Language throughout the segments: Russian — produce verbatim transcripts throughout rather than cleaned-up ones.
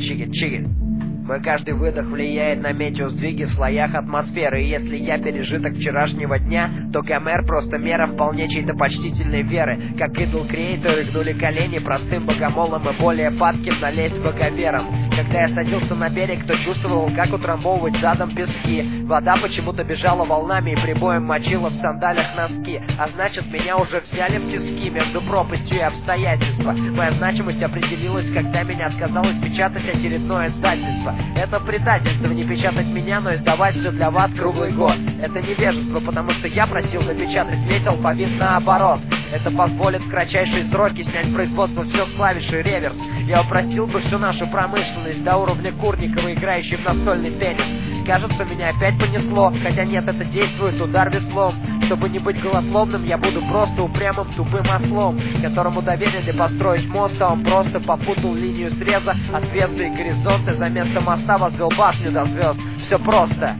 Чики-чики. Мой каждый выдох влияет на метеосдвиги в слоях атмосферы, и если я пережиток вчерашнего дня, то Гомер просто мера вполне чьей-то почтительной веры. Как идол-креаторы гнули колени простым богомолом и более падким налезть боговером. Когда я садился на берег, то чувствовал, как утрамбовывать задом пески. Вода почему-то бежала волнами и прибоем мочила в сандалях носки. А значит, меня уже взяли в тиски между пропастью и обстоятельства. Моя значимость определилась, когда меня отказалось печатать очередное издательство. Это предательство не печатать меня, но издавать все для вас круглый год. Это невежество, потому что я просил напечатать весь алфавит наоборот. Это позволит в кратчайшие сроки снять с производства все с клавишей реверс. Я упростил бы всю нашу промышленность до уровня Курникова, играющей в настольный теннис. Кажется, меня опять понесло, хотя нет, это действует удар веслом. Чтобы не быть голословным, я буду просто упрямым тупым ослом, которому доверили построить мост, а он просто попутал линию среза, отвеса и горизонта, за место моста возвел башню до звезд. Все просто.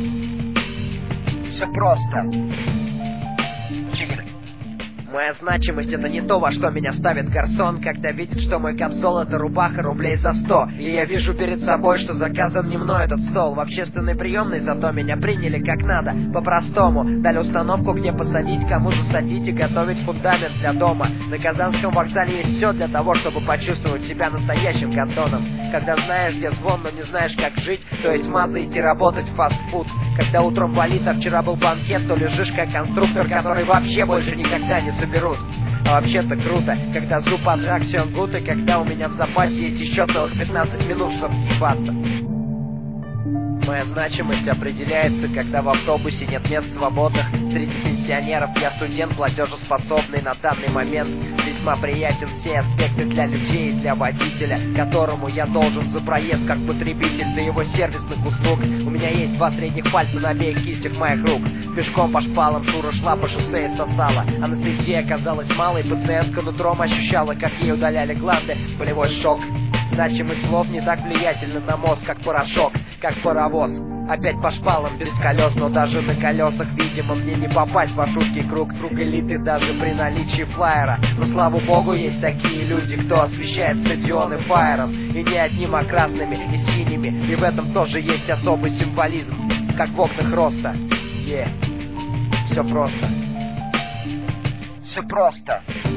Все просто. Чики. Моя значимость — это не то, во что меня ставит гарсон, когда видит, что мой камзол — это рубаха рублей за сто. И я вижу перед собой, что заказан не мной этот стол. В общественной приемной зато меня приняли как надо, по-простому. Дали установку, где посадить, кому засадить и готовить фундамент для дома. На Казанском вокзале есть все для того, чтобы почувствовать себя настоящим кантоном. Когда знаешь, где звон, но не знаешь, как жить, то есть маза идти работать в фастфуд. Когда утром болит, а вчера был банкет, то лежишь как конструктор, который вообще больше никогда не соберут. А вообще-то круто, когда зуб аттракцион гуд, и когда у меня в запасе есть еще целых пятнадцать минут, чтобы съебаться. Моя значимость определяется, когда в автобусе нет мест свободных. Среди пенсионеров я студент, платежеспособный на данный момент. Весьма приятен все аспекты для людей и для водителя, которому я должен за проезд как потребитель до его сервисных услуг. У меня есть два средних пальца на обеих кистях моих рук. Пешком по шпалам Шура шла по шоссе и сосала. Анестезии оказалась малой, пациентка нутром ощущала, как ей удаляли гланды. Болевой шок. Значимость слов не так влиятельна на мозг, как порошок, как паровоз. Опять по шпалам без колес, но даже на колесах, видимо, мне не попасть в жуткий круг, круг элиты даже при наличии флайера. Но слава богу, есть такие люди, кто освещает стадионы фаером. И не одним, а красными и синими. И в этом тоже есть особый символизм, как в окнах роста. Yeah. Все просто. Все просто.